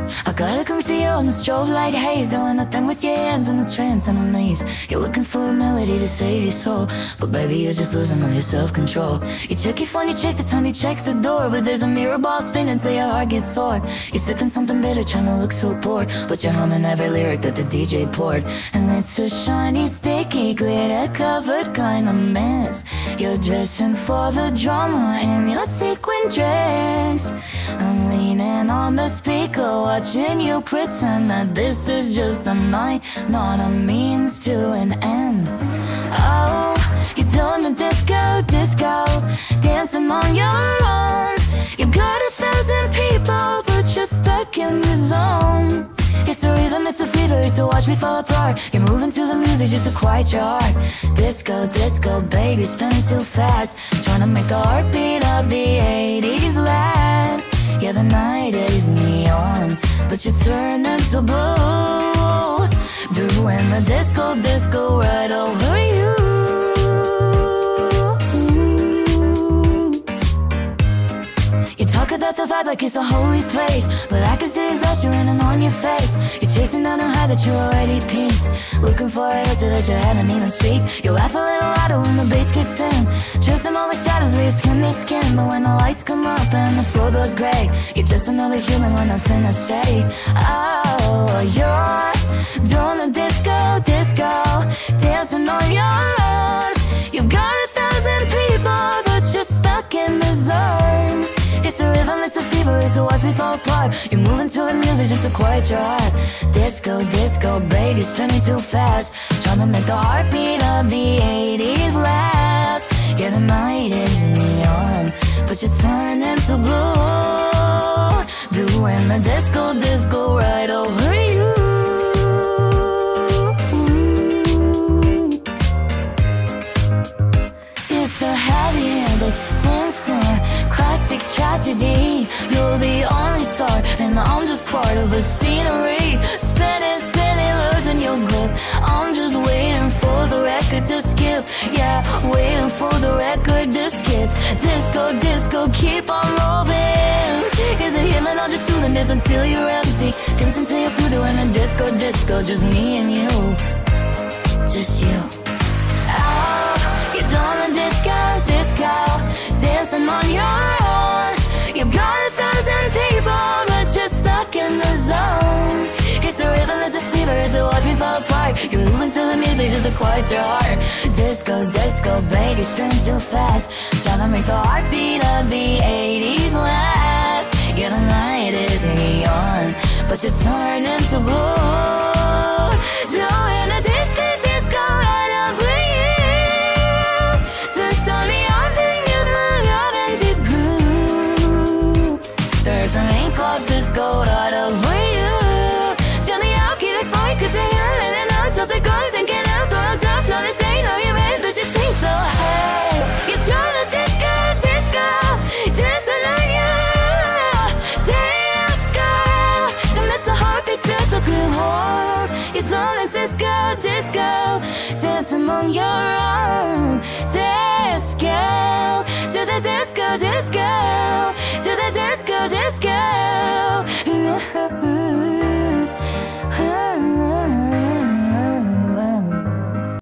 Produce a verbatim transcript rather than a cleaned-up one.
I gotta come to you in the strobe light haze, doing nothing with your hands in the trance and the knees. You're looking for a melody to save your soul, but baby you're just losing all your self-control. You check your phone, you check the time, you check the door, but there's a mirror ball spinning till your heart gets sore. You're sipping something bitter, trying to look so bored, but you're humming every lyric that the D J poured. And it's a shiny, sticky, glitter-covered kind of mess. You're dressing for the drama in your sequin dress. I'm leaning on the speaker, watching you pretend that this is just a night, not a means to an end. Oh, you're doing the disco, disco, dancing on your own. You've got a thousand people, but you're stuck in the zone. It's a rhythm, it's a fever, so watch me fall apart. You're moving to the music just to quiet your heart. Disco, disco, baby, spinning too fast, trying to make the heartbeat of the eighties last. Yeah, the night is neon, but you're turning to blue, doing the disco, disco right over you. You talk about the vibe like it's a holy place, but I can see exhaustion running on your face. You're chasing down a high that you already peaked, looking for a answer that you haven't even seen. You laugh a little louder when the bass kicks in, chasing all the shadows where your skin meets skin. But when the lights come up and the floor goes gray, you're just another human with nothing to say. Oh, you're doing the disco, disco, dancing on your own. You've got a thousand people, but you're stuck in the zone. It's a rhythm, it's a fever, it's a watch me fall apart. You're moving to the music just to quiet your heart. Disco, disco, baby, spinning too fast, trying to make the heartbeat of the eighties last. Yeah, the night is neon, but you're turning to blue, doing the disco, disco right over you. It's a heavy-handed dance floor, classic tragedy. You're the only star, and I'm just part of the scenery. Spinning, spinning, losing your grip. I'm just waiting for the record to skip. Yeah, waiting for the record to skip. Disco, disco, keep on moving. Is it healing or just soothing? It's until you're empty, dancing till you're through, doing the disco, disco. Just me and you, just you. You're doing the disco, disco, dancing on your own. You've got a thousand people, but you're stuck in the zone. It's a rhythm, it's a fever, it's a watch me fall apart. You're moving to the music just to quiet your heart. Disco, disco, baby, spinning too fast, trying to make the heartbeat of the eighties last. Yeah, the night is neon, but you're turning to blue, doing a disco, disco right over you. Just on the thing you love into groove. There's an ain't called disco right over you. 전에 여기를 서 있고 제일은 넌 저새 걸 thinking out on top. 전에 say no you made but you say so hey. You're trying to disco, disco, dancing on you. Dance girl, don't miss a heartbeat to the good heart. You're doing the disco, disco, dancing on your own.